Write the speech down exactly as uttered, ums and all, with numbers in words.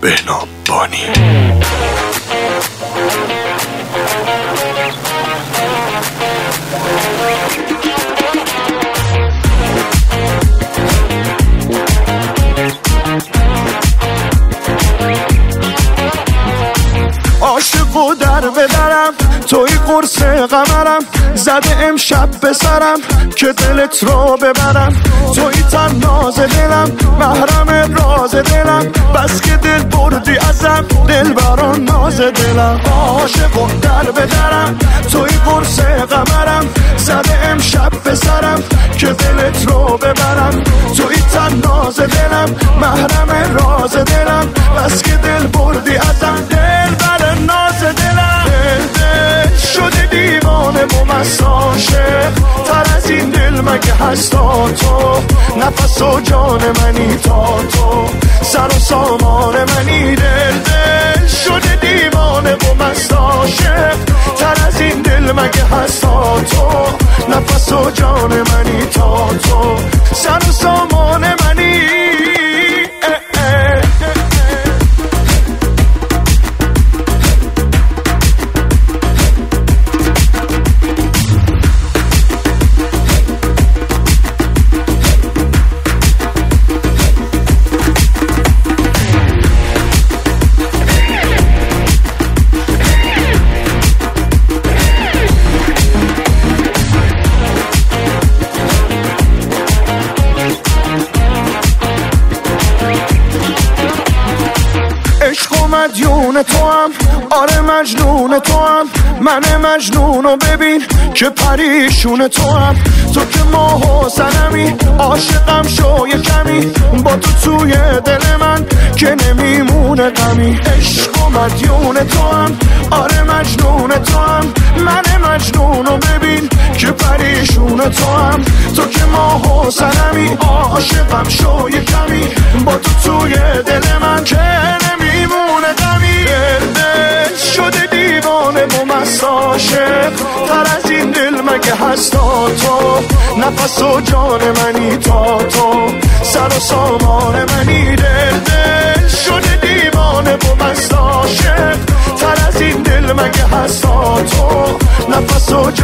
بهنام بانی. عاشق و در بدرم توی قرص قمرم، زده امشب به سرم که دلت رو ببرم. توی تن ناز دلم، محرم راز دلم، بس که دل بردی ازم، دل بران ناز دلم. عاشق و در بدرم توی قرص قمرم، زده امشب به سرم که دلت رو ببرم. توی تن ناز دلم، محرم راز دلم، بس که دل بردی ازم، دل بران ناز دلم. دل دل شده دیوانه و مست عاشق، تر از این دل مگه هستا تو؟ نفس و جان منی تا تو، سر و سامان منی. دل دل شده دیوانه و مست عاشق، تر از این دل مگه هستا تو؟ نفس و جان منی تا تو، سر و سامان منی. مدیون تو هم، آره مجنون تو هم، من مجنونو ببین که پریشون تو هم. تو که ماه و سنمی، عاشقم شو یه کمی، با تو توی دل من که نمیمونه غمی. عشق و مدیون تو هم، آره مجنون تو هم، من مجنونو ببین که پریشون تو هم. تو که ماه و سنمی، عاشقم شو یه کمی، با تو توی دل من که نمیمونه غمی. دل دل شده دیوانه و مست عاشق، تر از این دل مگه هستا تو؟ نفس و جان منی تا تو، سر و سامان منی. دل دل شده دیوانه و مست عاشق، تر از این دل مگه هستا تو؟ نفس و